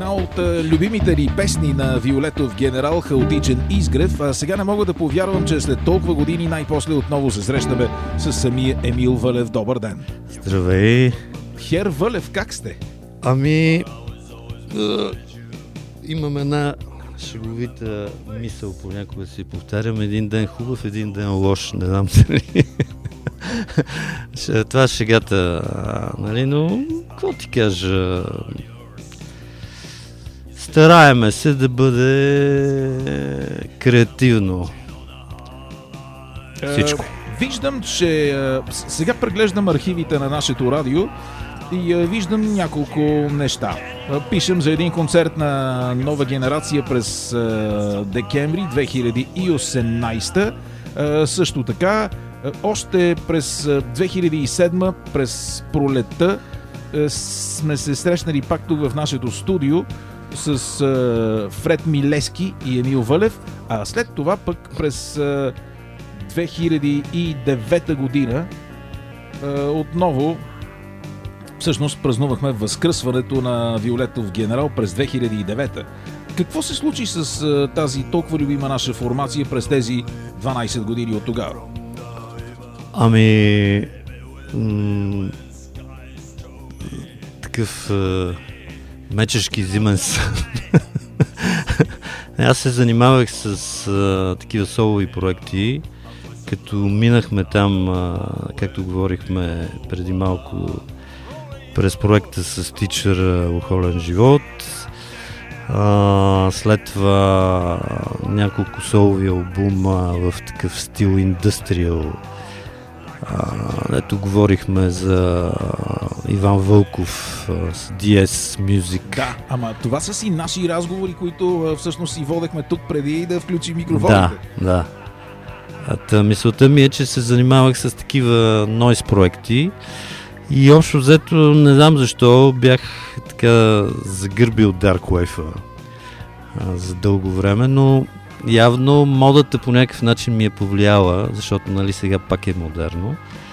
една от любимите ли песни на Виолетов генерал "Хаотичен изгрев". А сега не мога да повярвам, че след толкова години най-после отново се срещаме с самия Емил Вълев. Добър ден! Здравей! Хер Вълев, как сте? Имам една шеговита мисъл, понякога си повтарям: един ден хубав, един ден лош. Не знам дали. Това е шегата, нали, но какво ти кажа? Стараеме се да бъде креативно всичко. Виждам, че сега преглеждам архивите на нашето радио и виждам няколко неща. Пишем за един концерт на Нова генерация през декември 2018. Също така, още през 2007, през пролетта, сме се срещнали пак тук в нашето студио с Фред Милески и Емил Вълев, а след това пък през 2009 година отново всъщност празнувахме възкръсването на Виолетов генерал през 2009. Какво се случи с тази толкова любима наша формация през тези 12 години от тогава? Такъв мечешки зимен сън. Аз се занимавах с такива солови проекти, като минахме там, както говорихме преди малко, през проекта с Teacher "Охолен живот", след това няколко солови албума в такъв стил индустриал. Ето говорихме за Иван Вълков с DS Music. Да, ама това са си наши разговори, които всъщност си водехме тук преди да включим микрофоните. Да. Мисълта ми е, че се занимавах с такива нойз проекти и общо взето не знам защо бях така загърбил Dark Wave за дълго време, но явно модата по някакъв начин ми е повлияла, защото нали сега пак е модерно.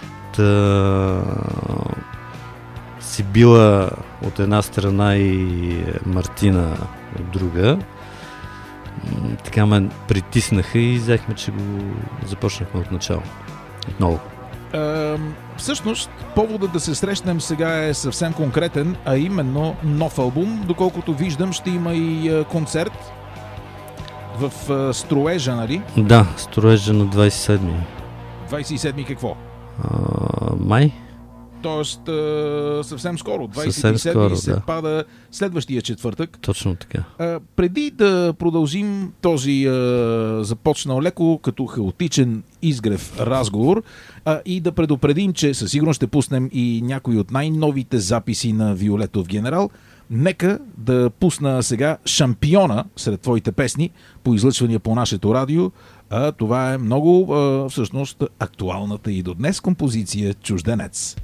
Сибила от една страна и Мартина от друга. Така ме притиснаха и взехме, че го започнахме от начало. Отново. Всъщност, поводът да се срещнем сега е съвсем конкретен, а именно нов албум. Доколкото виждам, ще има и концерт в Строежа, нали? Да, Строежа на 27-ми. 27-ми какво? Май. Тоест съвсем скоро. 27-ми се пада следващия четвъртък. Точно така. Преди да продължим този започнал леко като хаотичен изгрев разговор и да предупредим, че със сигурност ще пуснем и някои от най-новите записи на Виолетов генерал, нека да пусна сега шампиона сред твоите песни по излъчвания по нашето радио. Това е много всъщност актуалната и до днес композиция "Чужденец".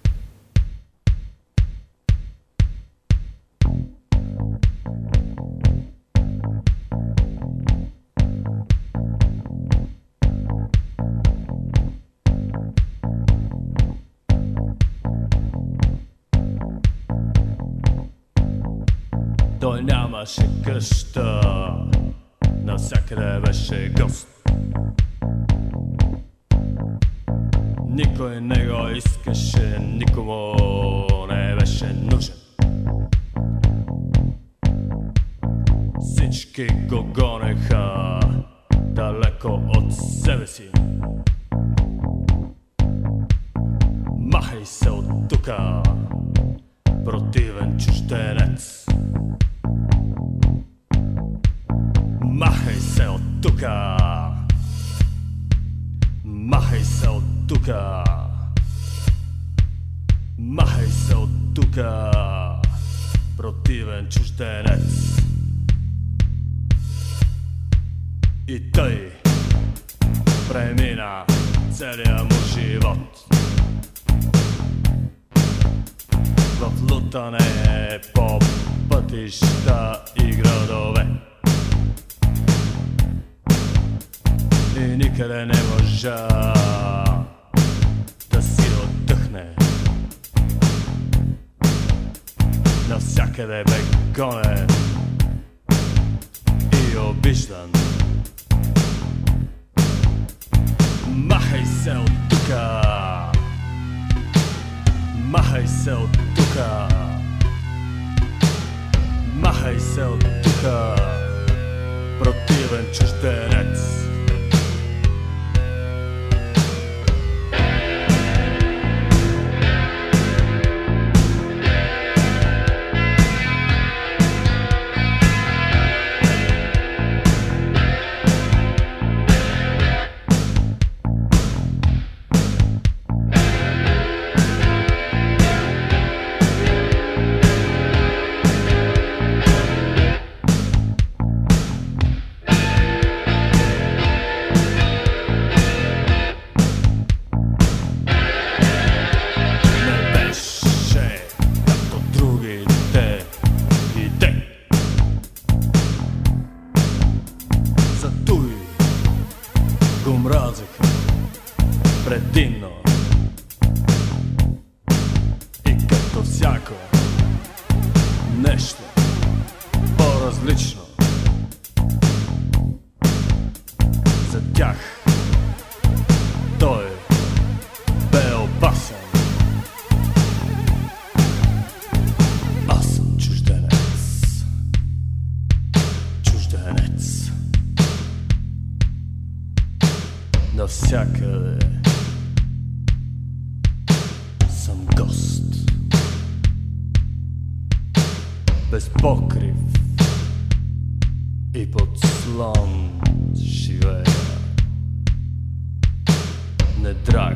Той нямаше къща, навсякъде беше гост. Никой не го искаше, никому не беше нужен. Всички го гонеха далеко от себе си. Махай се от тука, противен чужденец. Махай се от тука, махай се от тука, махай се от тука, противен чужденец. И той премина целия му живот в лутане по пътища и градове. И никъде не можа да си отдъхне. навсякъде бе гонен и обиждан. Махай се от тука, махай се от тука, махай се от тука, противен чужденец. Предимно и като всяко нещо по-различно за тях той бе опасен. Аз съм чужденец, чужденец навсякъде. Съм гост, без покрив и под слон живея. Недраг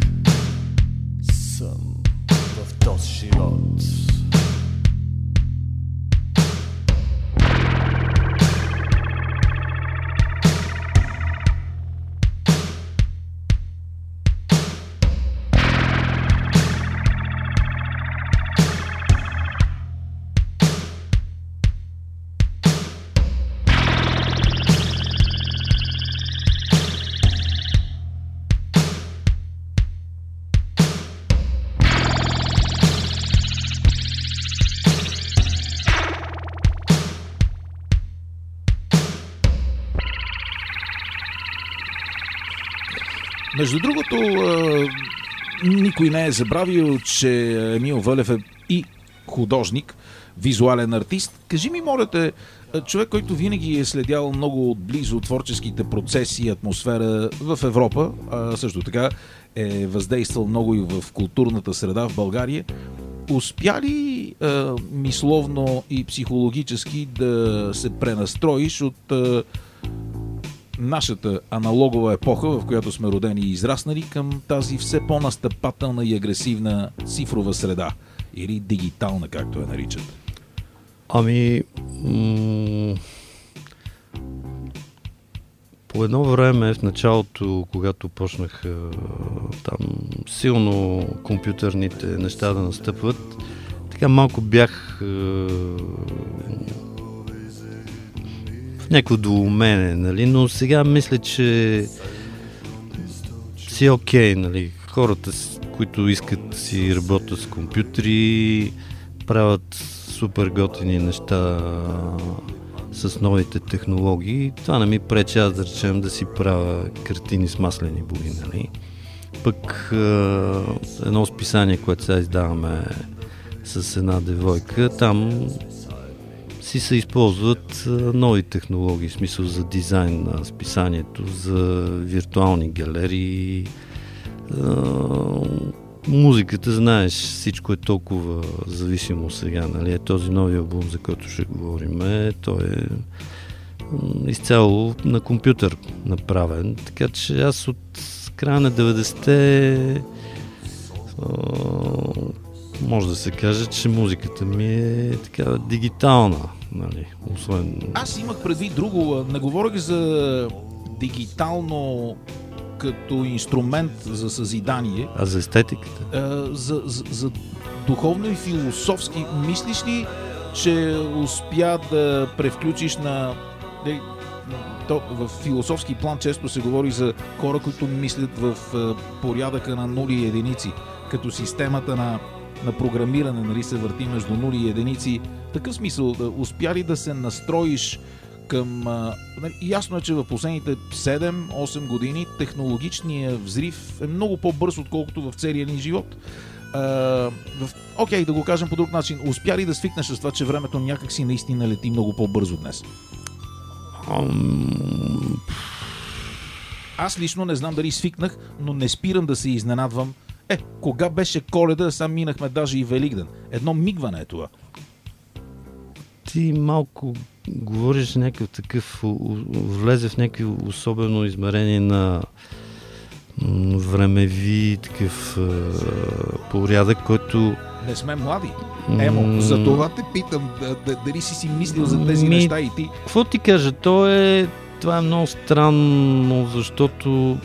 съм в този живот. Между другото, никой не е забравил, че Емил Вълев е и художник, визуален артист. Кажи ми, моля те, човек, който винаги е следял много отблизо творческите процеси и атмосфера в Европа, а също така е въздействал много и в културната среда в България, успя ли мисловно и психологически да се пренастроиш от нашата аналогова епоха, в която сме родени и израснали, към тази все по-настъпателна и агресивна цифрова среда, или дигитална, както я наричат? Ами, по едно време, в началото, когато почнах там силно компютърните неща да настъпват, така малко бях в някакво доумене, нали? Но сега мисля, че си окей, нали? Хората, които искат да си работят с компютри, правят супер готини неща с новите технологии. Това не ми пречи, аз да речем, да си правя картини с маслени бои, нали? Пък едно списание, което сега издаваме с една девойка, там си се използват нови технологии, в смисъл за дизайн на списанието, за виртуални галерии. Музиката, знаеш, всичко е толкова зависимо сега, нали? Този нови албум, за който ще говорим, той е изцяло на компютър направен, така че аз от края на 90-те може да се каже, че музиката ми е така дигитална, нали? Освен... Аз имах предвид друго, не говорих за дигитално като инструмент за съзидание. А за естетиката? За духовно и философски. Мислиш ли, че успя да превключиш на... В философски план често се говори за хора, които мислят в порядъка на нули и единици, като системата на на програмиране, нали, се върти между нули и единици. В такъв смисъл, успя ли да се настроиш към... ясно е, че в последните 7-8 години технологичният взрив е много по-бърз, отколкото в целия ни живот. Окей, да го кажем по друг начин. Успя ли да свикнеш с това, че времето някакси наистина лети много по-бързо днес? Аз лично не знам дали свикнах, но не спирам да се изненадвам. Кога беше Коледа, сам минахме даже и Великден. Едно мигване е това. Ти малко говориш някакъв такъв, влезе в някакво особено измерение на времеви такъв порядък, който... Не сме млади. Емо, за това те питам, дали си мислил за тези неща и ти? Какво ти кажа? Това е много странно, защото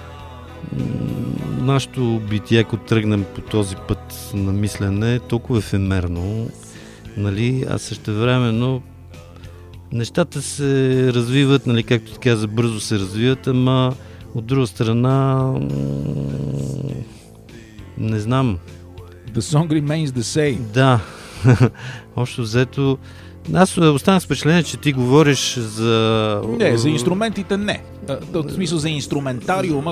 нашето битие, ако тръгнем по този път на мислене, е толкова ефемерно, нали, а същевременно нещата се развиват, нали, както ти каза, бързо се развиват, ама от друга страна не знам. The song remains the same. Да. Общо взето, аз останах с впечатление, че ти говориш за... Не, за инструментите не. В смисъл за инструментариума,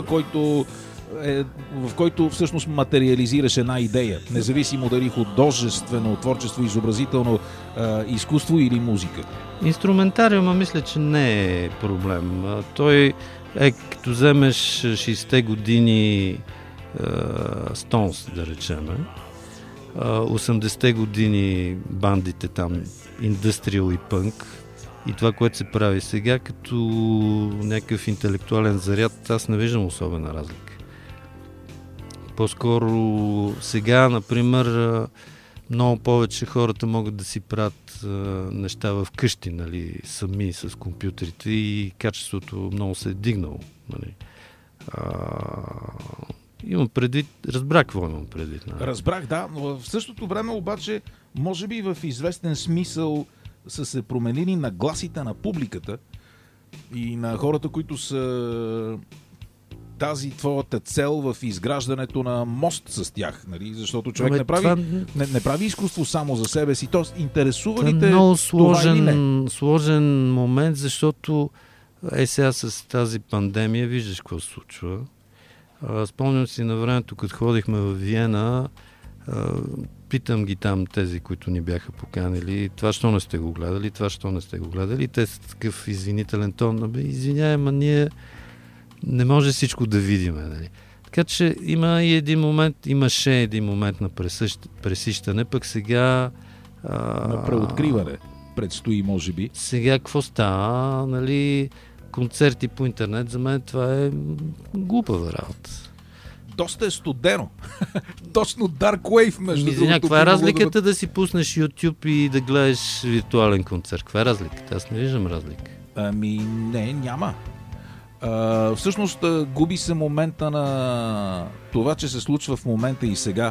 в който всъщност материализираш една идея. Независимо дали художествено, творчество, изобразително изкуство или музика. Инструментариума мисля, че не е проблем. Той като вземеш 60-те години Stones, да речем, 80-те години бандите там, индустриал и пънк, и това, което се прави сега, като някакъв интелектуален заряд, аз не виждам особена разлика. По-скоро сега, например, много повече хората могат да си правят неща в къщи, нали, сами с компютрите, и качеството много се е дигнало. Нали. Имам предвид, разбрах какво имам предвид. Нали. Разбрах, да, но в същото време обаче, може би в известен смисъл са се променили нагласите на публиката и на хората, които са тази твоята цел в изграждането на мост с тях, нали? Защото човек не прави изкуство само за себе си. Тоест, интересува ли те много това или не? сложен момент, защото сега с тази пандемия виждаш какво се случва. Спомням си на времето, като ходихме в Виена, питам ги там тези, които ни бяха поканили, това що не сте го гледали, това що не сте го гледали. Те са такъв извинителен тон. Извиняй, ама ние не може всичко да видим. Нали. Така че имаше един момент на пресищане, пък сега... на преоткриване предстои, може би. Сега какво става? Нали, концерти по интернет, за мен това е глупава работа. Доста е студено. Точно Dark Wave, между другото. Каква е разликата да си пуснеш YouTube и да гледаш виртуален концерт? Каква е разликата? Аз не виждам разлика. Не, няма. Всъщност губи се момента на това, че се случва в момента и сега.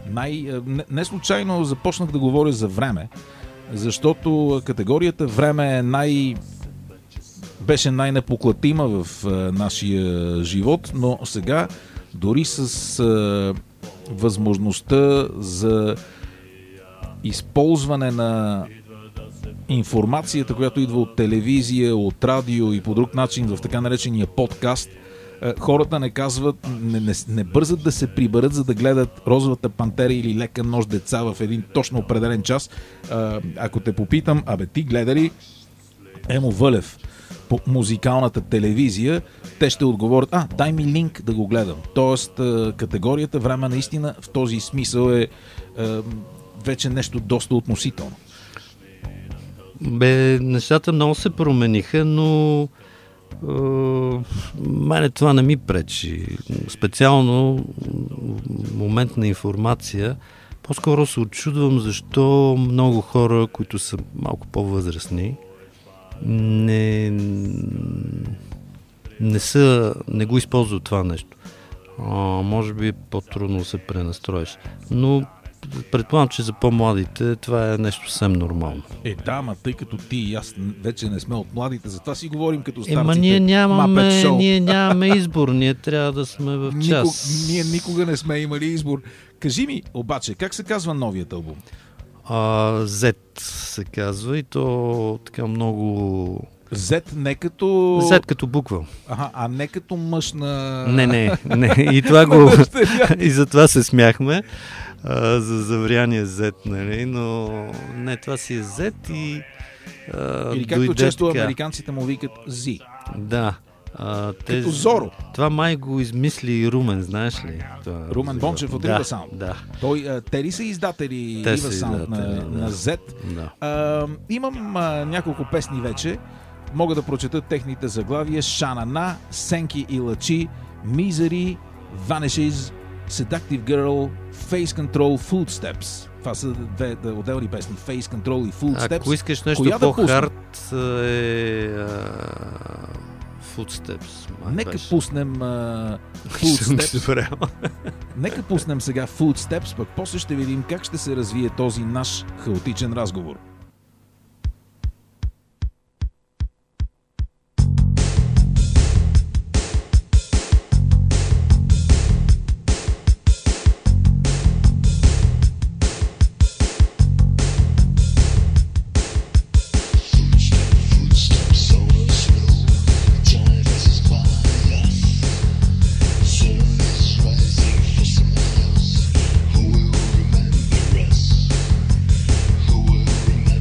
Не случайно започнах да говоря за време, защото категорията време беше най-непоклатима в нашия живот, но сега дори с възможността за използване на информацията, която идва от телевизия, от радио и по друг начин в така наречения подкаст, хората не казват, не бързат да се приберат, за да гледат Розовата пантера или Лека нощ деца в един точно определен час. Ако те попитам, ти гледа ли Емо Вълев по музикалната телевизия, те ще отговорят, дай ми линк да го гледам. Тоест, категорията време наистина в този смисъл е вече нещо доста относително. Нещата много се промениха, но мене това не ми пречи. Специално момент на информация. По-скоро се очудвам защо много хора, които са малко по-възрастни, не го използват това нещо. Може би е по-трудно да се пренастроиш. Но предполагам, че за по-младите това е нещо съвсем нормално. Да, ма тъй като ти и аз вече не сме от младите, затова си говорим като старците. Ма ние нямаме избор, ние трябва да сме в час. Ние никога не сме имали избор. Кажи ми, обаче, как се казва новият албум? Z се казва и то така много... Z не като... Z като буква. А не като мъж на... Не. И това и затова се смяхме за завряния Z, нали? Но не, това си е Z и... Или както често американците му викат Z. Да. Като Зоро. Това май го измисли Румен, знаеш ли? Румен Бончев от Riva Sound. Да. Те ли са издатели Riva Sound на Z? Да. Имам няколко песни вече. Мога да прочета техните заглавия: Шанана, Сенки и Лачи, Misery, Vanishes, Seductive Girl, Face Control, Footsteps. Това са две отделни песни. Face Control и Footsteps. Ако искаш нещо по-хард е... Footsteps. Нека пуснем Footsteps. Нека пуснем сега Footsteps, пък после ще видим как ще се развие този наш хаотичен разговор. Who will remember us? Who will remember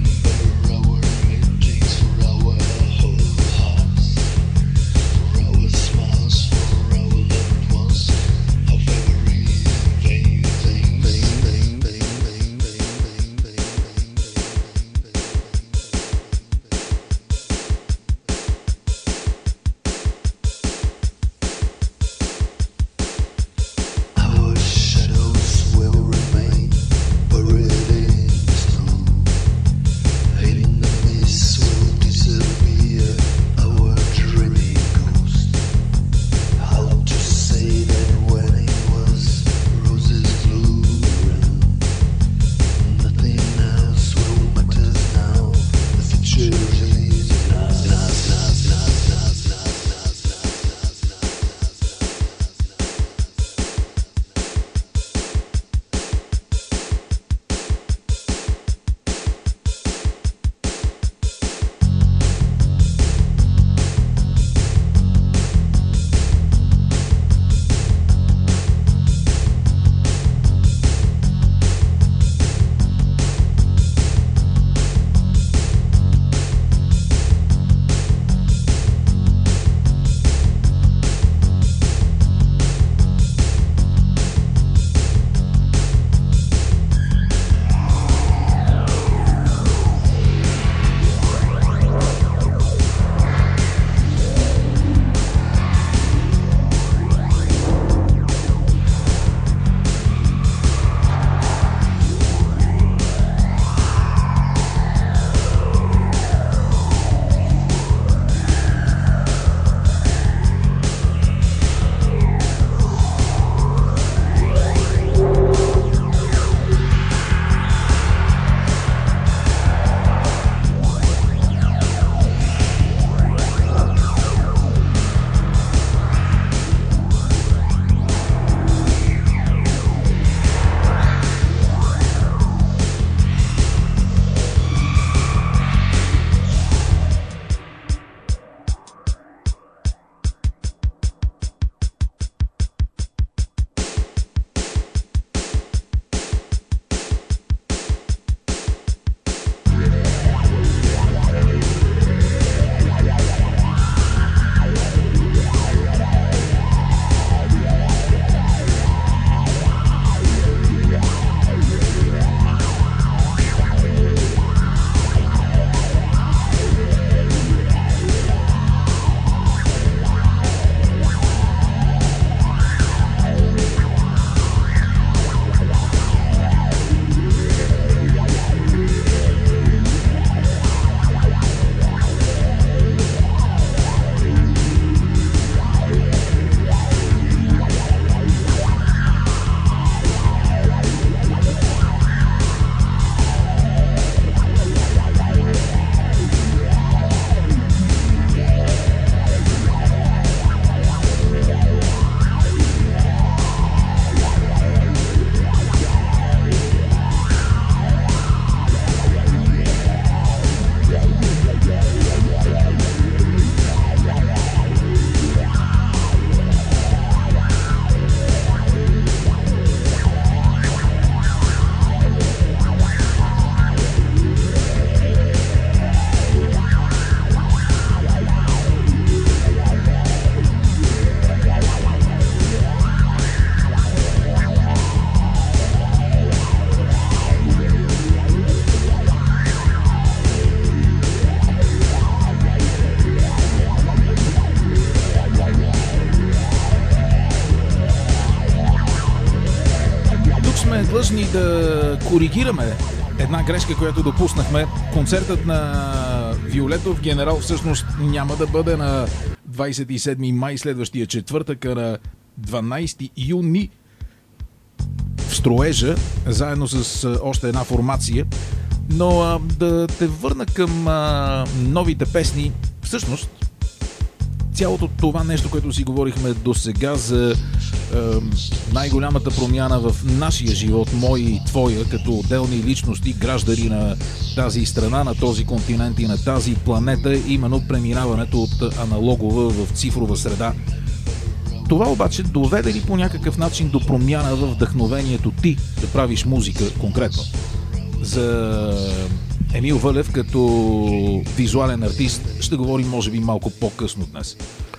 длъжни да коригираме една грешка, която допуснахме. Концертът на Виолетов генерал всъщност няма да бъде на 27 май следващия четвъртък, а на 12 юни в Строежа, заедно с още една формация. Но да те върна към новите песни. Всъщност, цялото това нещо, което си говорихме до сега за най-голямата промяна в нашия живот, моя и твоя, като отделни личности, граждани на тази страна, на този континент и на тази планета, именно преминаването от аналогова в цифрова среда. Това обаче доведе ли по някакъв начин до промяна в вдъхновението ти да правиш музика конкретно? За Емил Вълев като визуален артист ще говорим може би малко по-късно днес.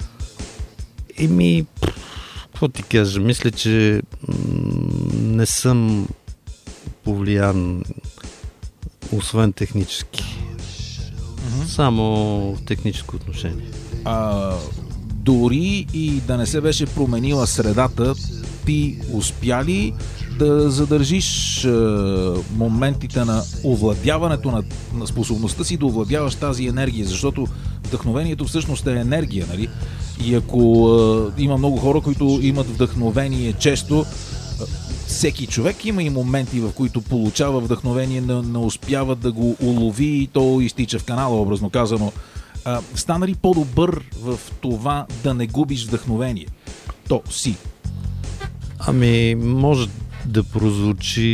Какво ти кажа? Мисля, че не съм повлиян освен технически. Само в техническо отношение. Дори и да не се беше променила средата, ти успя ли да задържиш моментите на овладяването на способността си да овладяваш тази енергия, защото вдъхновението всъщност е енергия, нали? И ако има много хора, които имат вдъхновение често, всеки човек има и моменти, в които получава вдъхновение, не успява да го улови и то изтича в канала, образно казано. Стана ли по-добър в това да не губиш вдъхновение? То си. Може да прозвучи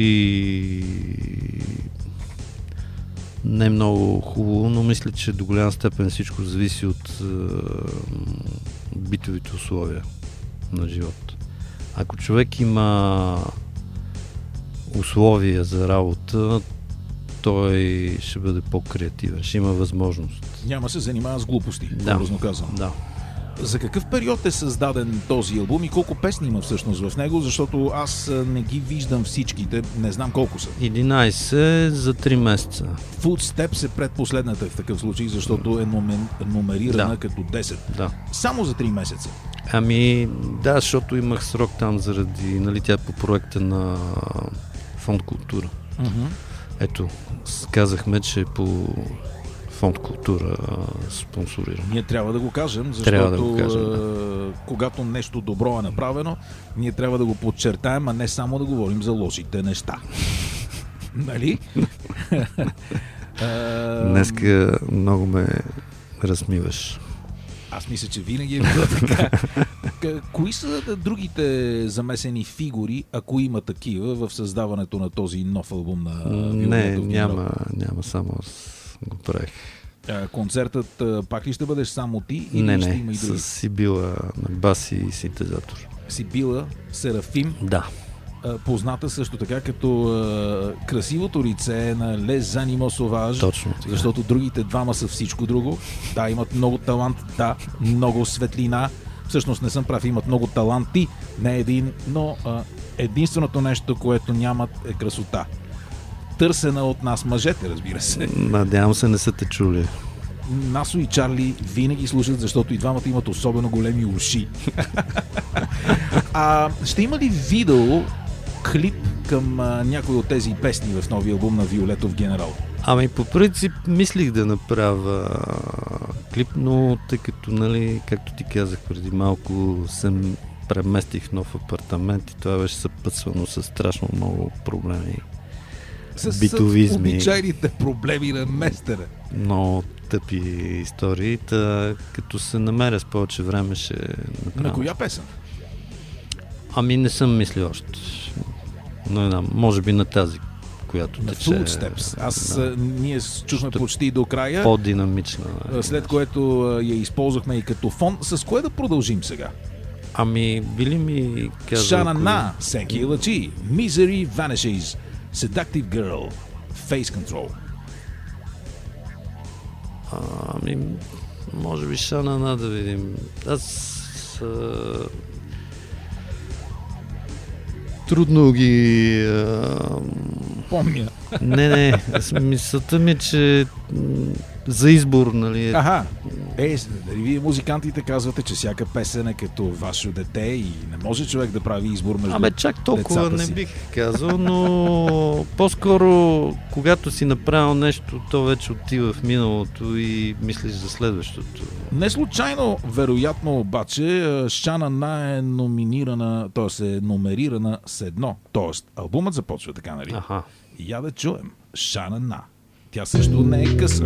не много хубаво, но мисля, че до голяма степен всичко зависи от битовите условия на живота. Ако човек има условия за работа, той ще бъде по-креативен, ще има възможност. Няма се занимава с глупости, образно казвам. Да. За какъв период е създаден този албум и колко песни има всъщност в него, защото аз не ги виждам всичките, не знам колко са. 11 за 3 месеца. Footsteps е предпоследната в такъв случай, защото е номерирана като 10. Да. Само за 3 месеца. Да, защото имах срок там заради, тя по проекта на Фонд Култура. Ето, казахме, че по Фонд Култура спонсорира. Ние трябва да го кажем, защото да. Когато нещо добро е направено, ние трябва да го подчертаем, а не само да говорим за лошите неща. Нали? Днеска много ме размиваш. Аз мисля, че винаги е било така. Кои са другите замесени фигури, ако има такива, в създаването на този нов албум на Виолетов? Няма, само аз го правих. Концертът пак ли ще бъдеш само ти? Или ще има и други? С Сибила на бас и синтезатор. Сибила Серафим. Да. Позната също така като красивото лице на Les Animaux Sauvages. Точно така. Защото другите двама са всичко друго. Да, имат много талант, да, много светлина. Всъщност не съм прав, имат много таланти, не един, но единственото нещо, което нямат, е красота. Търсена от нас мъжете, разбира се. Надявам се, не са те чули. Насо и Чарли винаги слушат, защото и двамата имат особено големи уши. Ще има ли видео, клип към някой от тези песни в новия албум на Виолетов генерал? По принцип мислих да направя клип, но тъй като, както ти казах преди малко, съм преместих в нов апартамент и това беше съпътствано с страшно много проблеми. С битовизми. Обичайните проблеми на местера. Много тъпи истории. Като се намеря с повече време ще направя. На коя песен? Не съм мислил още. Но може би на тази, която на тече. Footsteps. Ние чухме почти до края. По-динамична. След което я използвахме и като фон. С кое да продължим сега? Били ми казал... Шанана, Сенки Лачи, Misery Vanishes, Seductive Girl, Face Control. Може би Шанана да видим. Аз... Трудно ги... Помня. Не, мисълта ми е, че за избор, нали? Аха. Вие музикантите казвате, че всяка песен е като ваше дете и не може човек да прави избор между чак толкова децата не си. бих казал, но по-скоро, когато си направил нещо, то вече отива в миналото и мислиш за следващото. Не случайно, вероятно обаче, Шана На е номинирана, т.е. е номерирана с 1. Т.е. албумът започва така, нали? Аха. Я да чуем. Шана На. Тя също не е къса.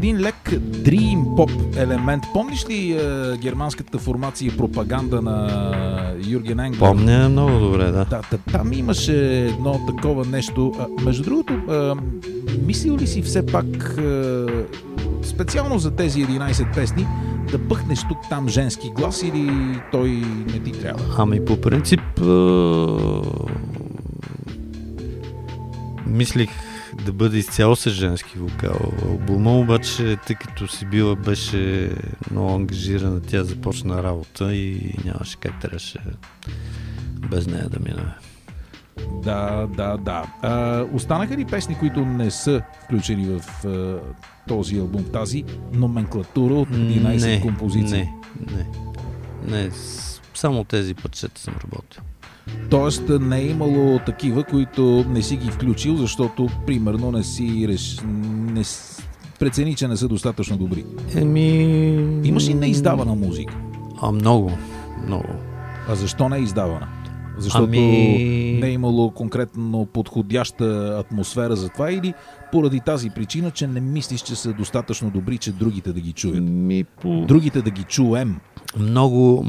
един лек dream pop елемент. Помниш ли германската формация пропаганда на Юрген Енглер? Помня много добре, да. Там имаше едно такова нещо. Между другото, мислил ли си все пак специално за тези 11 песни да пъхнеш тук-там женски глас или той не ти трябва? Ами по принцип мислих да бъде изцяло с женски вокал. Албума обаче, тъй като Сибила беше много ангажирана, тя започна работа и нямаше как, трябваше без нея да мине. Да. Останаха ли песни, които не са включени в този албум, тази номенклатура от 11 композиции? Не. Само тези парчета съм работил. Тоест не е имало такива, които не си ги включил, защото примерно прецени, че не са достатъчно добри. Имаш ли неиздавана музика? Много. А защо не е издавана? Защото не е имало конкретно подходяща атмосфера за това или поради тази причина, че не мислиш, че са достатъчно добри, че другите да ги чуят? Другите да ги чуем. Много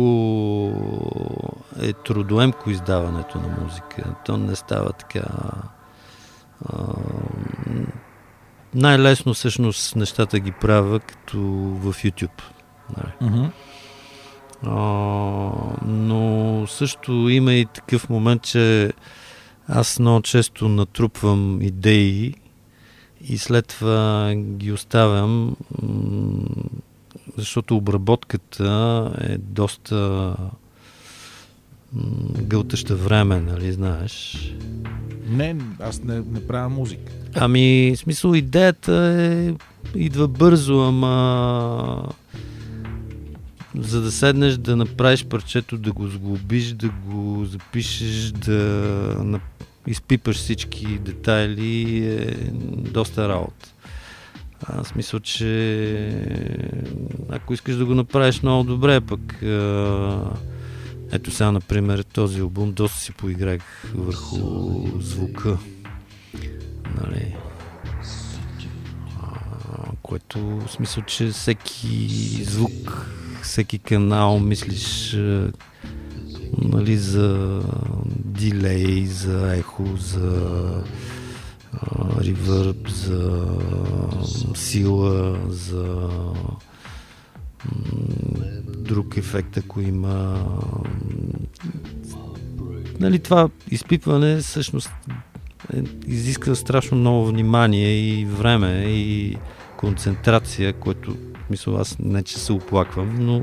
е трудоемко издаването на музика. То не става така. Най-лесно всъщност нещата ги правя като в YouTube. Но също има и такъв момент, че аз много често натрупвам идеи и след това ги оставям, защото обработката е доста гълтаща време, нали, знаеш? Не, аз не правя музика. Ами, в смисъл, идеята идва бързо, ама за да седнеш, да направиш парчето, да го сглобиш, да го запишеш, да изпипаш всички детайли, е доста работа. Аз мисля, че ако искаш да го направиш много добре, пък ето сега, например, този албум доста си поиграх върху звука. Нали? Което в смисъл, че всеки звук, всеки канал мислиш, нали, за дилей, за ехо, за ревърб, за сила, за друг ефект, ако има. Нали, това изпипване всъщност изисква страшно много внимание и време и концентрация, което мисля, аз не че се оплаквам, но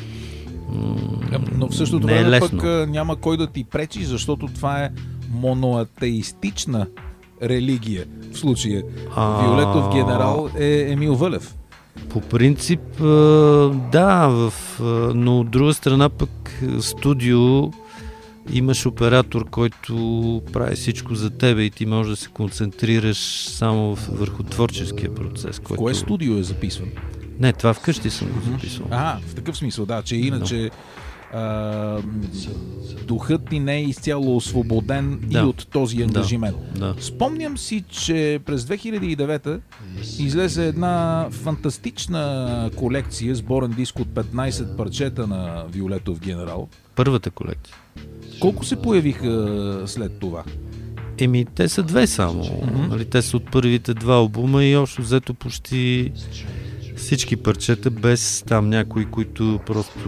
в същото време пък няма кой да ти пречи, защото това е моноатеистична религия. В случая Виолетов генерал е Емил Вълев. По принцип, да, но от друга страна пък студио имаш оператор, който прави всичко за тебе и ти можеш да се концентрираш само върху творческия процес. В кое студио е записван? Не, това вкъщи съм го записвал. В такъв смисъл, да, че иначе духът ти не е изцяло освободен и от този ангажимент. Да. Спомням си, че през 2009 излезе една фантастична колекция, сборен диск от 15 парчета на Виолетов генерал. Първата колекция. Колко се появиха след това? Те са две само. Нали, те са от първите два албума и общо взето почти всички парчета, без там някои, които просто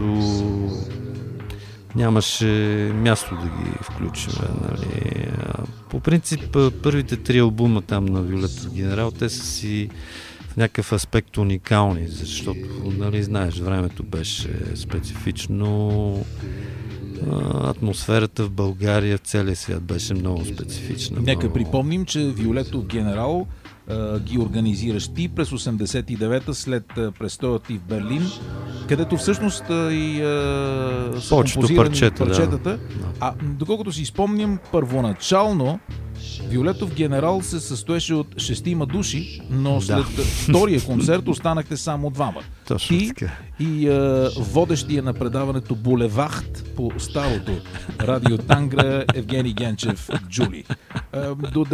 нямаше място да ги включим. Нали. По принцип, първите три албума там на Виолетов генерал, те са си в някакъв аспект уникални, защото, нали, знаеш, времето беше специфично, атмосферата в България, в целия свят беше много специфична. Нека припомним, че Виолетов генерал ги организираш ти през 89-та след престоя ти в Берлин, където всъщност и са композирани парчетата. Да. Доколкото си спомням, първоначално Виолетов генерал се състоеше от 6 души, но след втория концерт останахте само 2. Точно Ти така. и водещия на предаването Булевахт по старото радио Тангра Евгений Генчев Джули. До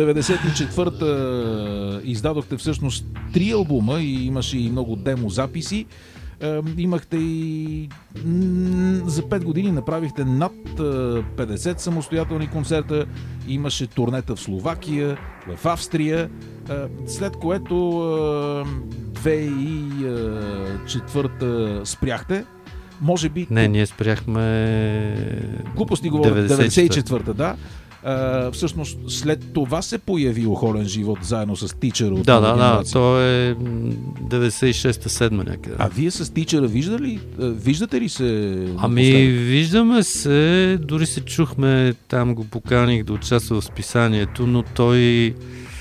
94-та издадохте всъщност 3 албума и имаше и много демо записи. Имахте и за 5 години направихте над 50 самостоятелни концерта, имаше турнета в Словакия, в Австрия, след което 2004 спряхте. Може би... Не, ние спряхме... Глупости говоря, 94-та, да. Всъщност след това се появи Охолен живот заедно с Тичъра от Да, то е 96-7 някъде. А вие с Тичъра виждате ли се? Виждаме се, дори се чухме, там го поканих да участва в списанието, но той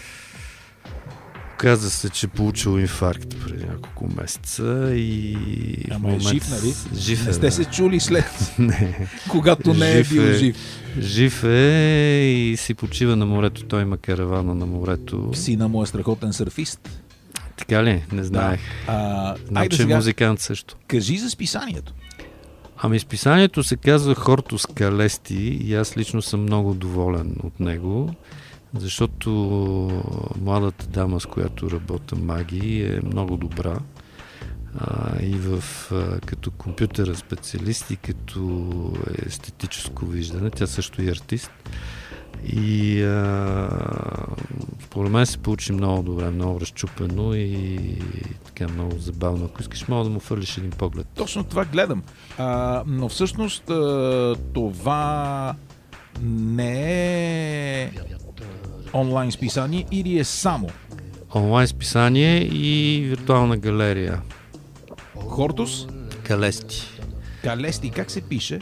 каза се, че получил инфаркт преди няколко месеца и... Ама е жив, нали? Жив не сте се чули след, не. Когато не е бил жив. Жив е и си почива на морето. Той има каравана на морето. Сина му е страхотен сърфист. Така ли? Не знаех. Айде че сега, музикант също. Кажи за списанието. Списанието се казва Хортус Калести и аз лично съм много доволен от него, защото младата дама, с която работя, Маги, е много добра. И като компютърен специалист и като естетическо виждане. Тя също е артист. И според мен се получи много добре, много разчупено и така много забавно. Ако искаш, мога да му фърлиш един поглед. Точно това гледам. Но всъщност това не е онлайн списание или е само? Онлайн списание и виртуална галерия. Хортус? Калести. Калести, как се пише?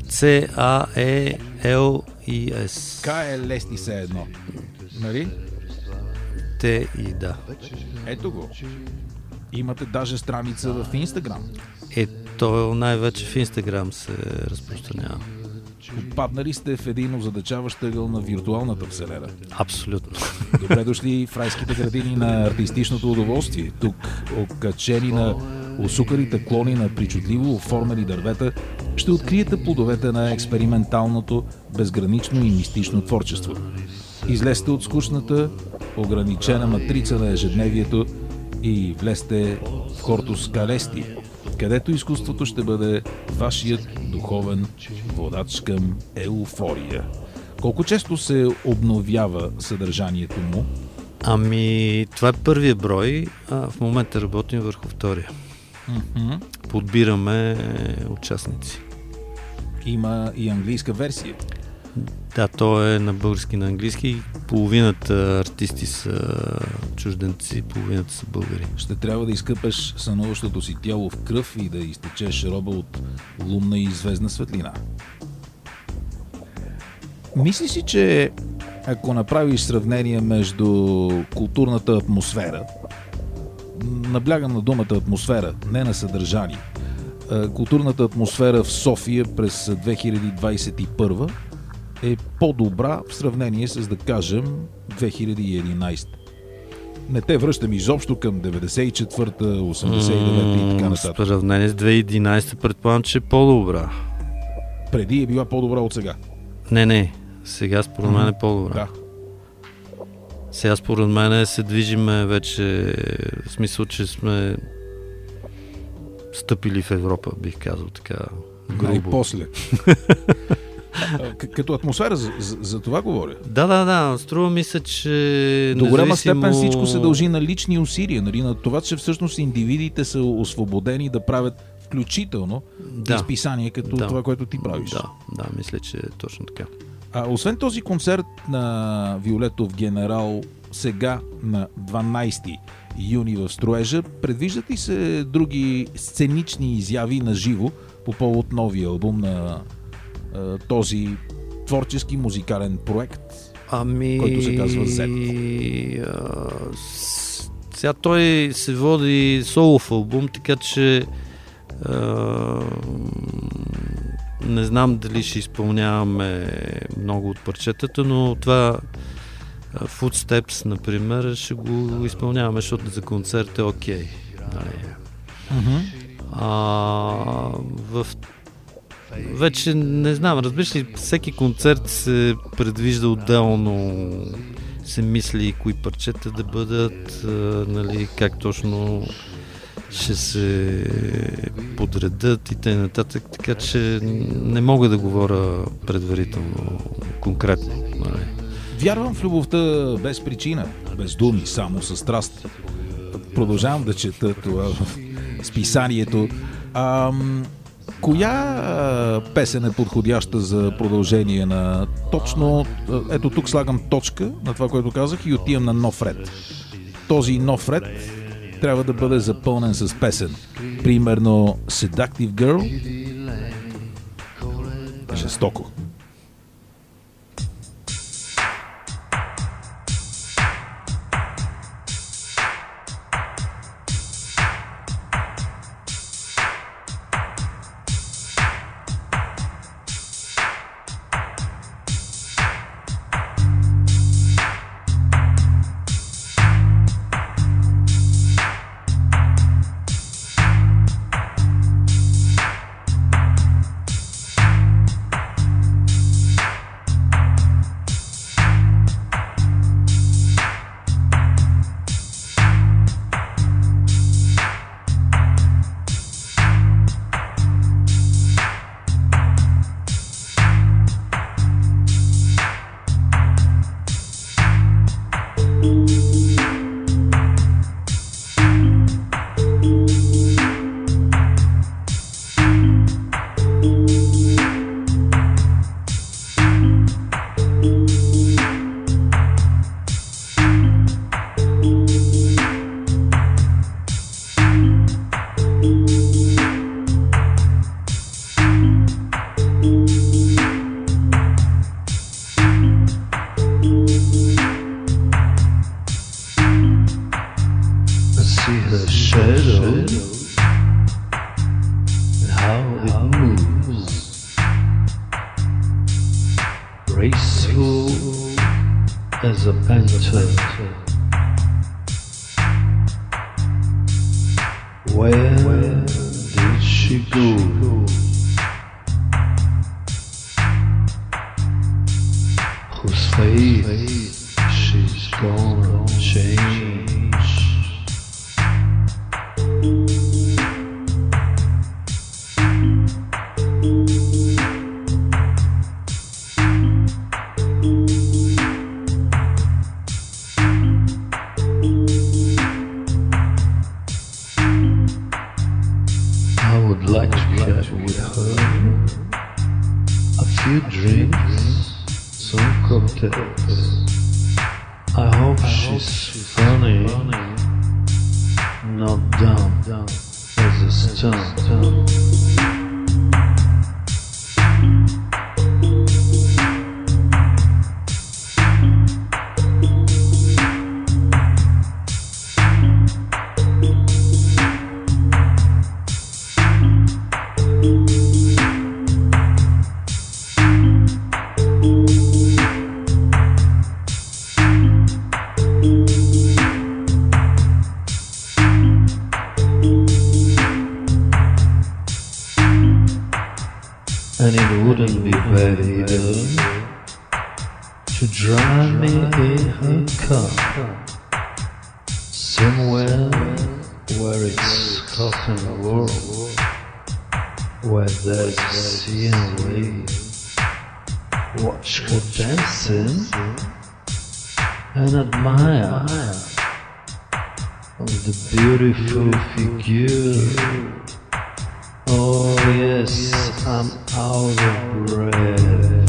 C-A-E-L-I-S. Калести се едно. Нали? Те и да. Ето го. Имате даже страница в Инстаграм. То най-вече в Инстаграм се разпространява. Попаднали сте в един озадачаващ ъгъл на виртуалната вселена. Абсолютно. Добре дошли в райските градини на артистичното удоволствие. Тук, окачени на усукарите клони на причудливо оформени дървета, ще откриете плодовете на експерименталното, безгранично и мистично творчество. Излезте от скучната, ограничена матрица на ежедневието и влезте в Хортус Калести, където изкуството ще бъде вашият духовен водач към еуфория. Колко често се обновява съдържанието му? Това е първия брой, а в момента работим върху втория. Подбираме участници. Има и английска версия. Да, то е на български и на английски. Половината артисти са чужденци, половината са българи. Ще трябва да изкъпеш сънуващото си тяло в кръв и да изтечеш роба от лунна и звездна светлина. Мисли си, че ако направиш сравнение между културната атмосфера, наблягам на думата атмосфера, не на съдържание, културната атмосфера в София през 2021 е по-добра в сравнение с, да кажем, 2011. Не те връщам изобщо към 94-та, 89-та и така нататък. В сравнение с 2011 предполагам, че е по-добра. Преди е била по-добра от сега. Не. Сега според мен е по-добра. Да. Сега според мен се движиме вече, в смисъл, че сме стъпили в Европа, бих казал така грубо. Най-после. Като атмосфера, за това говоря. Да. Струва ми се, че до голяма степен всичко се дължи на лични усилия, нали? На това, че всъщност индивидите са освободени да правят включително изписания като това, което ти правиш. Да, мисля, че е точно така. Освен този концерт на Виолетов генерал сега на 12 юни в Строежа, предвиждат ли се други сценични изяви на живо по повод новия албум на този творчески музикален проект, който се казва Z? Сега той се води солов албум, така че не знам дали ще изпълняваме много от парчетата, но това Footsteps, например, ще го изпълняваме, защото за концерт е окей. Вече не знам, разбираш ли, всеки концерт се предвижда отделно, се мисли кои парчета да бъдат, нали, как точно ще се подредат и т.н. Така че не мога да говоря предварително, конкретно. Вярвам в любовта без причина, без думи, само със страст. Продължавам да чета това в списанието. Коя песен е подходяща за продължение на точно... Ето тук слагам точка на това, което казах и отивам на нов ред. Този нов ред трябва да бъде запълнен с песен. Примерно Seductive Girl. Жестоко. And it wouldn't be better to drive me in her car somewhere where it's hot and warm, where there's a sea and wave. Watch her dancing and admire the beautiful figure. Oh yes, I'm out of breath.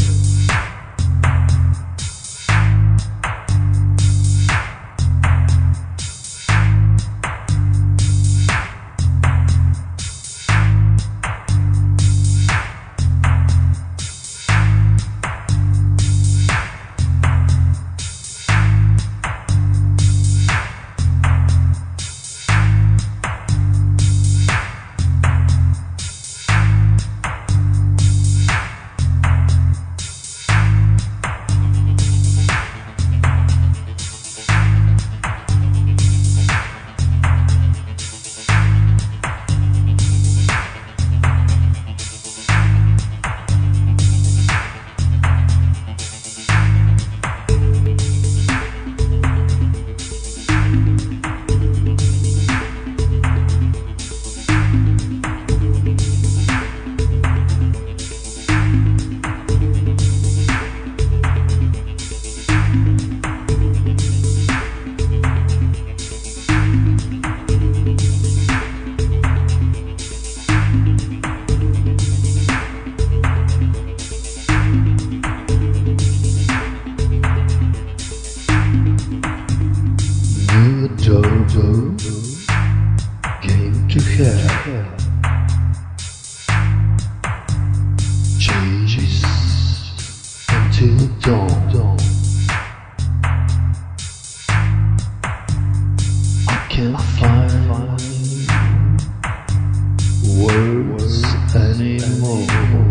words anymore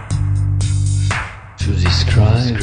to describe.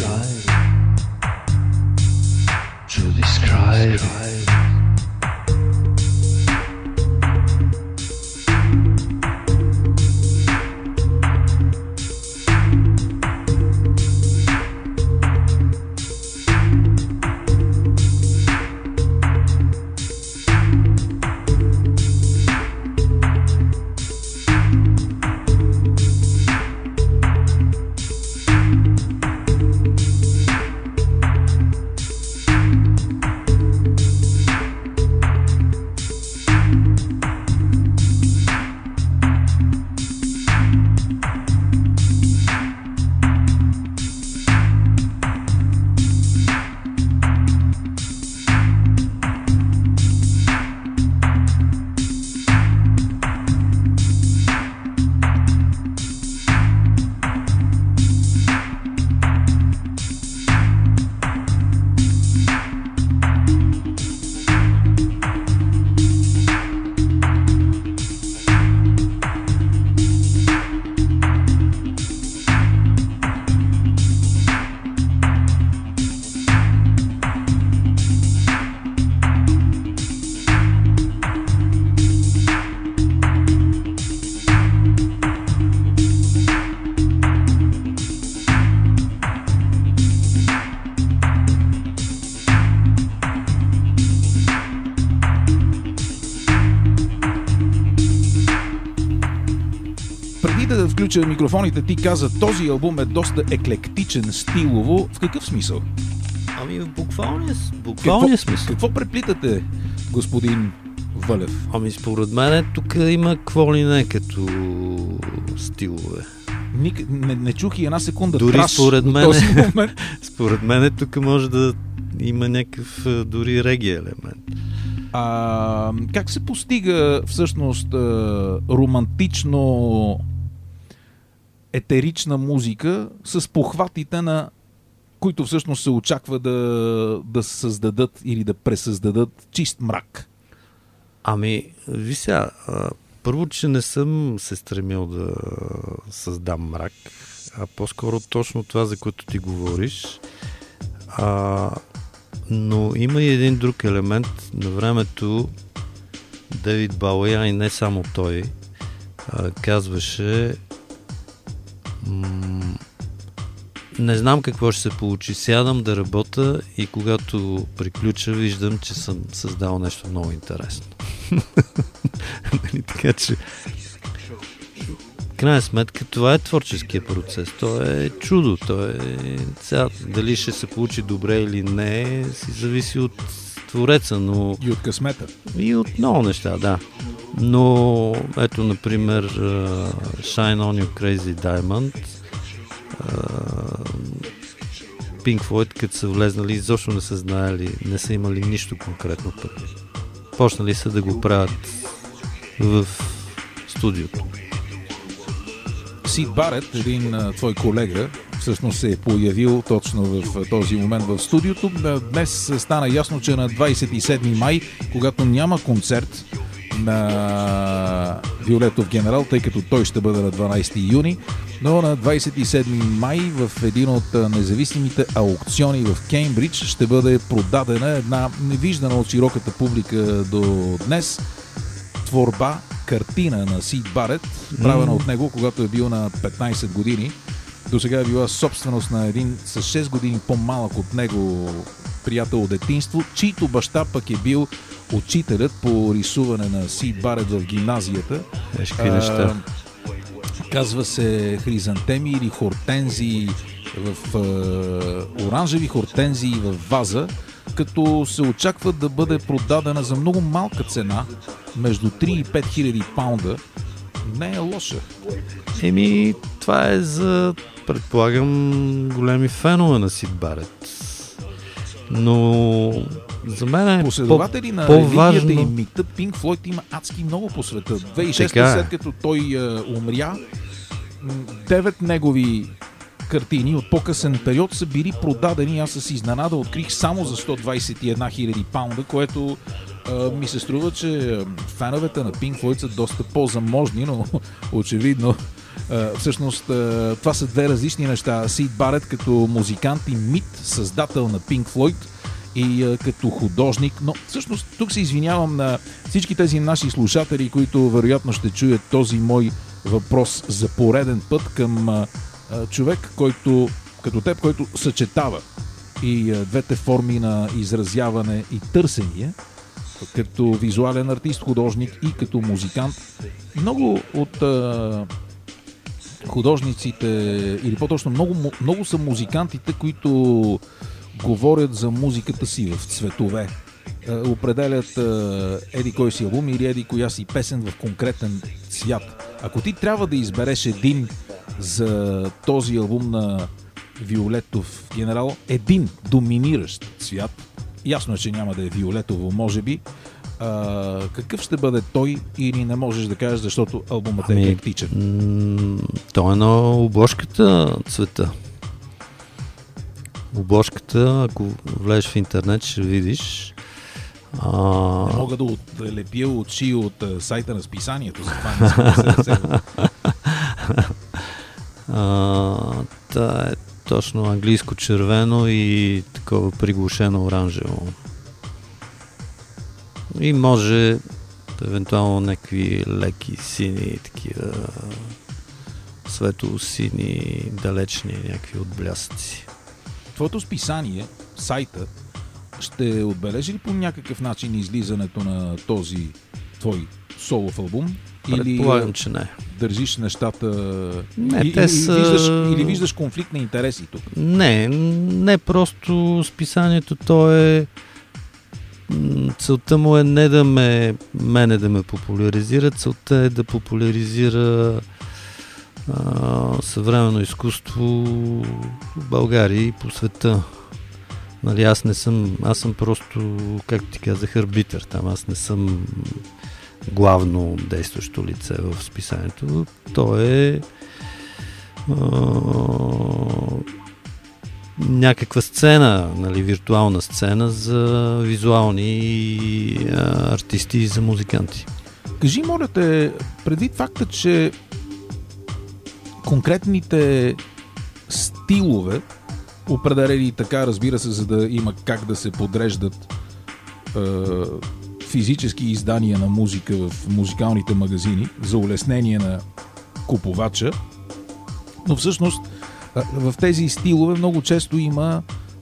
Да включа микрофоните, ти каза, този албум е доста еклектичен стилово. В какъв смисъл? Ами в буквалния смисъл. Какво преплитате, господин Вълев? Ами според мен тук има какво ли не като стилове. Не чух и една секунда дори траш според мен тук може да има някакъв дори реги елемент. Как се постига всъщност романтично етерична музика с похватите на които всъщност се очаква да създадат или да пресъздадат чист мрак? Ами, вися, първо, че не съм се стремил да създам мрак, а по-скоро точно това, за което ти говориш. Но има и един друг елемент. На времето Дейвид Бауи, и не само той, казваше не знам какво ще се получи. Сядам да работя и когато приключа, виждам, че съм създал нещо много интересно. Така че крайна сметка това е творческия процес. То е чудо. Сега, дали ще се получи добре или не, си зависи от твореца, но... И от късмета. И от много неща, да. Но, ето, например, Shine On You Crazy Diamond, Pink Floyd, като са влезнали, изобщо не са знаели, не са имали нищо конкретно пък. Почнали са да го правят в студиото. Сид Барет, един твой колега, всъщност се е появил точно в този момент в студиото. Днес стана ясно, че на 27 май, когато няма концерт на Виолетов генерал, тъй като той ще бъде на 12 юни, но на 27 май в един от независимите аукциони в Кеймбридж ще бъде продадена една невиждана от широката публика до днес творба, картина на Сид Барет, правена от него, когато е бил на 15 години. До сега е била собственост на един с 6 години по-малък от него приятел от детинство, чийто баща пък е бил учителят по рисуване на Сид Барет в гимназията. Казва се хризантеми или хортензии оранжеви хортензии в ваза, като се очаква да бъде продадена за много малка цена, между 3 и 5 хиляди паунда. Не е лоша. Това е за, предполагам, големи фенове на Сид Барет. Но за мен е последователи на религията и мита, Pink Floyd има адски много по света. 2006, след като той умря, 9 негови картини от по-късен период са били продадени. Аз с изненада открих само за 121 хиляди паунда, което ми се струва, че феновете на Pink Floyd са доста по-заможни, но очевидно всъщност това са две различни неща. Сид Барет като музикант и мит, създател на Pink Floyd, и като художник, но всъщност тук се извинявам на всички тези наши слушатели, които вероятно ще чуят този мой въпрос за пореден път към човек, който като теб, който съчетава и двете форми на изразяване и търсение, като визуален артист, художник и като музикант. Много от художниците, или по-точно много са музикантите, които говорят за музиката си в цветове. Определят еди кой си албум или еди коя си песен в конкретен цвят. Ако ти трябва да избереш един за този албум на Виолетов генерал, един доминиращ цвят, ясно е, че няма да е виолетово, може би, какъв ще бъде той, или не можеш да кажеш, защото албумът е еклектичен? То е на обложката цвета. Обложката, ако влезеш в интернет, ще видиш. Не мога да отлепя очи от сайта на списанието, за това Та е точно английско червено и такова приглушено оранжево. И може евентуално някакви леки сини, такива светло-сини, далечни някакви отблясъци. Твоето списание, сайта, ще отбележи ли по някакъв начин излизането на този твой солов албум? Предполагам, че не. Държиш нещата... Не, или виждаш конфликт на интереси тук? Не, просто списанието то е... Целта му е не да мене да ме популяризира, целта е да популяризира съвременно изкуство в България и по света. Нали, аз съм просто, както ти казах, арбитър там. Аз не съм главно действащо лице в списанието. То е някаква сцена, нали, виртуална сцена за визуални артисти и за музиканти. Кажи, моля те, предвид факта, че конкретните стилове, определени така, разбира се, за да има как да се подреждат физически издания на музика в музикалните магазини за улеснение на купувача, но всъщност в тези стилове много често има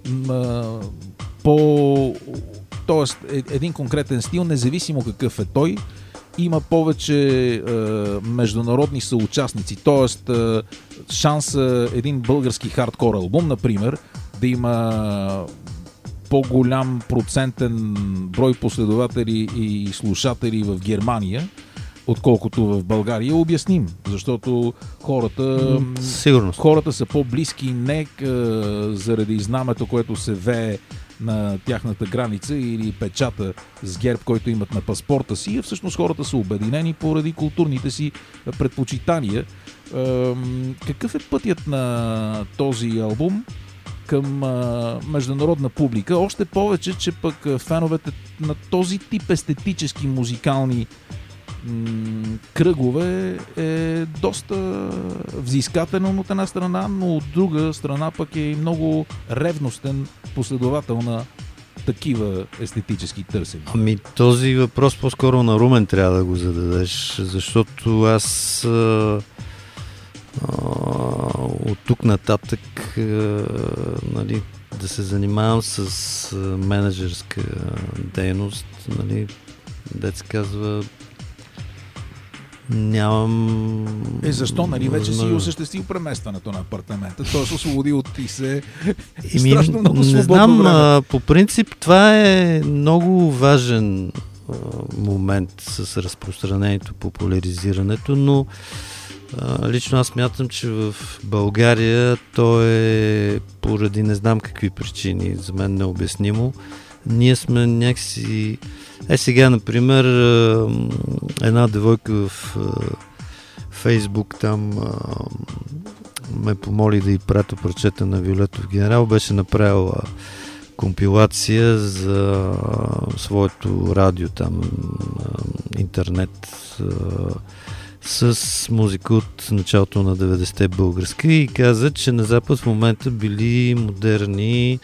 тоест един конкретен стил, независимо какъв е той, има повече международни съучастници, т.е. шанс един български хардкор албум, например, да има по-голям процентен брой последователи и слушатели в Германия, отколкото в България, е обясним, защото хората са по-близки не заради знамето, което се вее на тяхната граница или печата с герб, който имат на паспорта си, а всъщност хората са обединени поради културните си предпочитания. Какъв е пътят на този албум към международна публика? Още повече, че пък феновете на този тип естетически музикални кръгове е доста взискателен от една страна, но от друга страна пък е много ревностен последовател на такива естетически търсения. Ами този въпрос по-скоро на Румен трябва да го зададеш, защото аз от тук нататък нали, да се занимавам с менеджерска дейност, нали, дет се казва, нямам... Защо? Нали вече си осъществил преместването на апартамента? Той се освободил и се страшно много свободно знам, време. По принцип това е много важен момент с разпространението, популяризирането, но лично аз смятам, че в България то е поради не знам какви причини, за мен необяснимо. Ние сме някакси... сега, например, една девойка в Фейсбук там ме помоли да й пратя парчета на Виолетов генерал, беше направила компилация за своето радио там, интернет, с музика от началото на 90-те българска, и каза, че на Запад в момента били модерни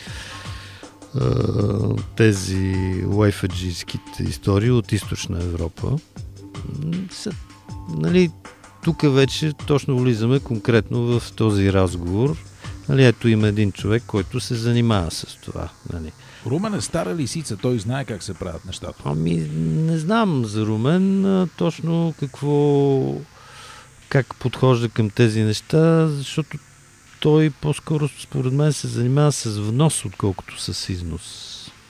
тези лайфаджийските истории от източна Европа. Нали, тук вече точно влизаме конкретно в този разговор. Нали, ето има един човек, който се занимава с това. Нали. Румен е стара лисица, той знае как се правят нещата. Ами, не знам за Румен точно как подхожда към тези неща, защото той по-скоро според мен се занимава с внос, отколкото с износ.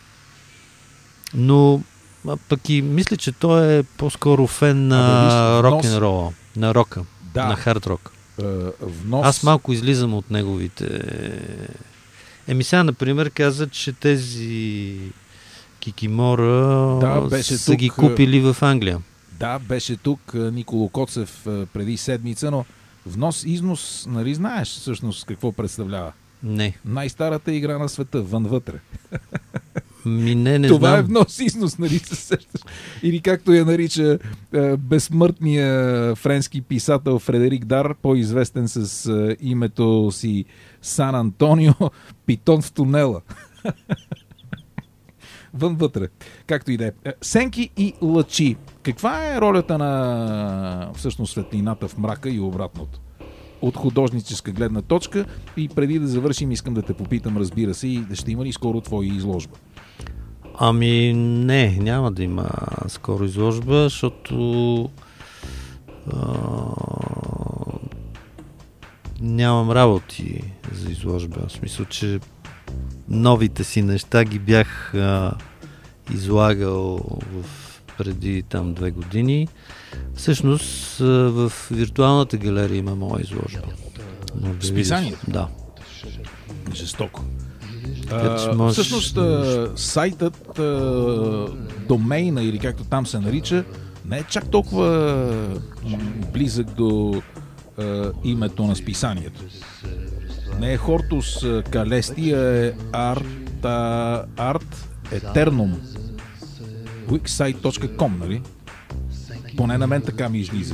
Но пък и мисля, че той е по-скоро фен на рок-н-рола, на рока, на хард рок. Внос... Аз малко излизам от неговите... Сега, например, каза, че тези Кикимора са ги купили в Англия. Да, беше тук Николо Коцев преди седмица, но внос-износ, нали знаеш всъщност какво представлява? Не. Най-старата игра на света, вън-вътре. Не това знам. е внос-износ, нали се сещаш? Или както я нарича безсмъртния френски писател Фредерик Дар, по-известен с името си Сан Антонио, питон в тунела. Вън-вътре. Както и да е. Сенки и лъчи. Каква е ролята на всъщност светлината в мрака и обратното? От художническа гледна точка, и преди да завършим искам да те попитам, разбира се, и ще има ли скоро твоя изложба? Ами не, няма да има скоро изложба, защото нямам работи за изложба. В смисъл, че новите си неща ги бях излагал преди там 2 години. Всъщност в виртуалната галерия има моя изложба. Списанието? Да. Жестоко. Можеш... Всъщност сайтът, домейна или както там се нарича, не е чак толкова близък до името на списанието. Не е Hortus Caelesti, е Art Eternum. Wixsite.com, нали? Поне на мен така ми излиза.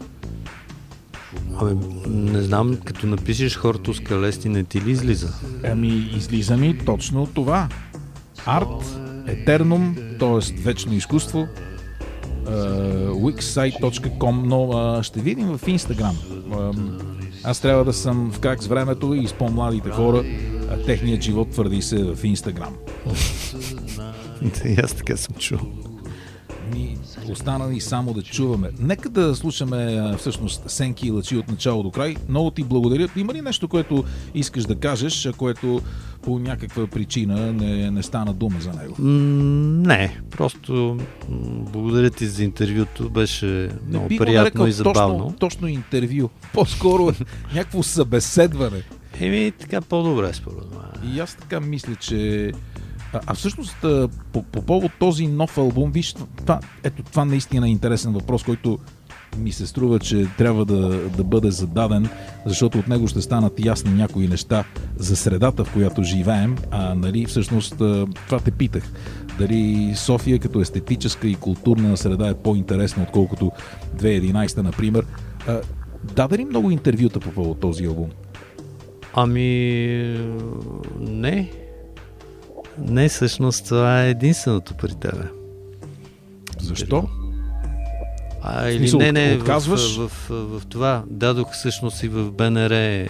Не знам, като напишеш Hortus Caelesti, не ти ли излиза? Излиза ми точно това. Art Eternum, т.е. вечно изкуство. Wixsite.com, но ще видим в Инстаграм. Аз трябва да съм в крак с времето и с по-младите хора, техният живот твърди се в Инстаграм. Аз така съм чул. Остана ни само да чуваме. Нека да слушаме всъщност Сенки и лъчи от начало до край. Много ти благодаря. Има ли нещо, което искаш да кажеш, което по някаква причина не стана дума за него? Не, просто благодаря ти за интервюто. Беше много приятно и забавно. Точно интервю. По-скоро някакво събеседване. Така по-добре според мен. И аз така мисля, че... А всъщност по повод този нов албум, виж, това наистина е интересен въпрос, който ми се струва, че трябва да бъде зададен, защото от него ще станат ясни някои неща за средата, в която живеем. Нали, всъщност това те питах. Дали София като естетическа и културна среда е по-интересна, отколкото 2011, например. Даде ли много интервюта по повод този албум? Не. Не, всъщност това е единственото при тебе. Защо? Или не, отказваш? В това. Дадох всъщност и в БНР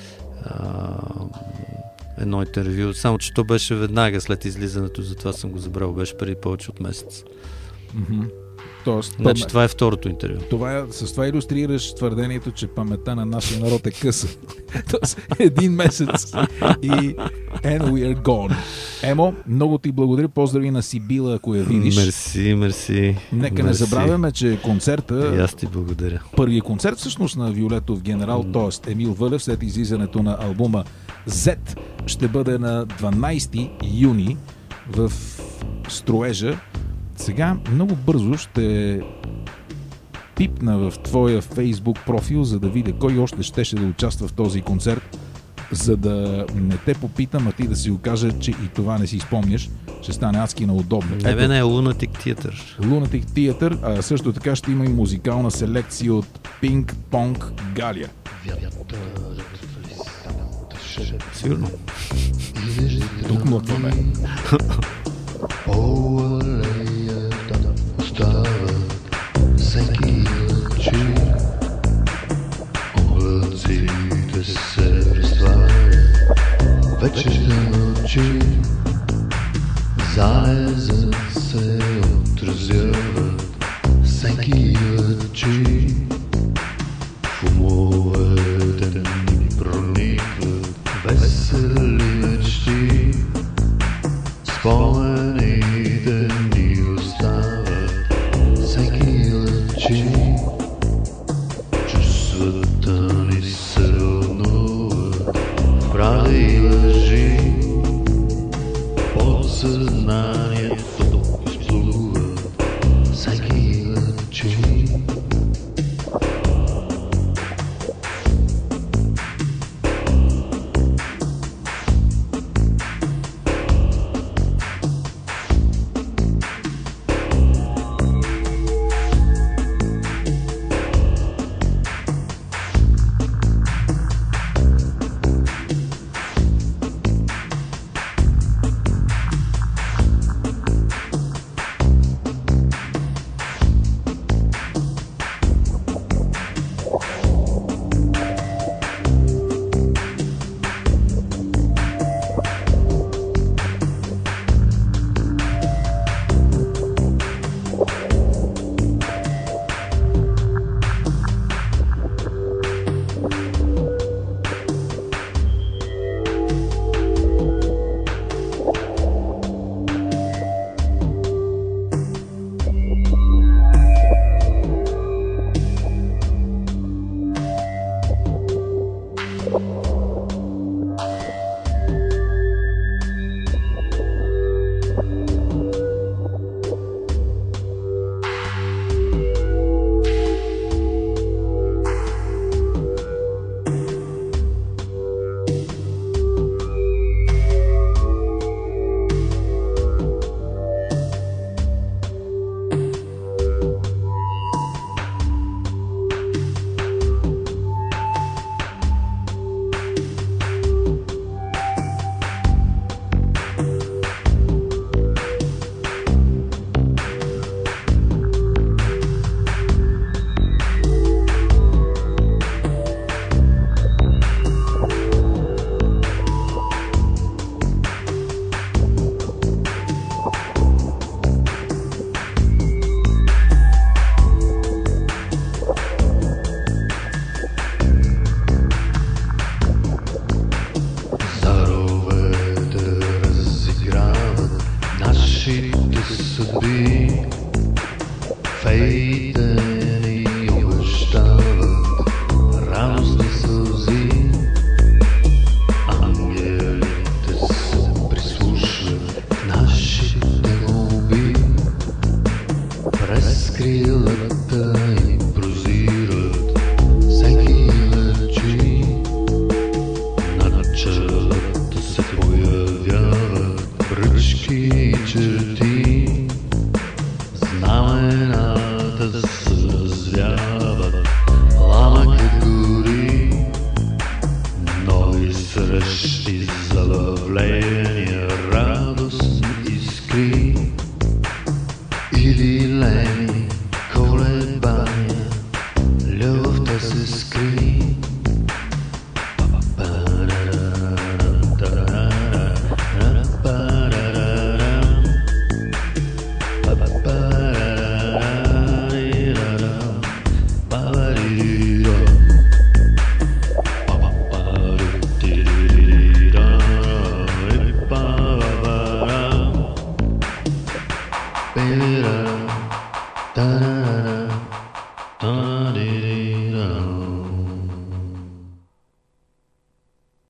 едно интервю, само че то беше веднага след излизането, затова съм го забрал, беше преди повече от месец. Тоест, значи това е второто интервю. С това илюстрираш твърдението, че паметта на нашия народ е къса. Тоест, 1 месец и and we are gone. Емо, много ти благодаря. Поздрави на Сибила, ако я видиш. Мерси. Нека не забравяме, че концерта... И аз ти благодаря. Първият концерт всъщност на Виолетов генерал, т.е. Емил Вълев, след излизането на албума Z, ще бъде на 12 юни в Строежа. Сега много бързо ще пипна в твоя Facebook профил, за да видя кой още щеше да участва в този концерт. за да не те попитам, а ти да си го кажа, че и това не си спомняш, ще стане адски неудобно. Не, Lunatic Theater. Lunatic Theater, а също така ще има и музикална селекция от Pink Pong Галия. Сигурно. Тук млъкваме. Всеки очи, облаците се разтварят, вечерта ночи, залезът се отразяват, всеки очи, в умовете ни проникват, весели мечти, спомените ни остават, всеки лъчи, чувствата ни се вълнуват, в прави лъжи, подсъзнанието изплуват, всеки лъчи. Феите ни обещават радостни сълзи, ангелите се прислушват нашите молби, през крилата им прозират всеки лъчи, над челата се появяват бръчки и черти. Знамената се развяват, пламъкът гори, нови срещи, залъвления, радостни искри и дилеми, колебания, любовта се скри. Da da da da da da.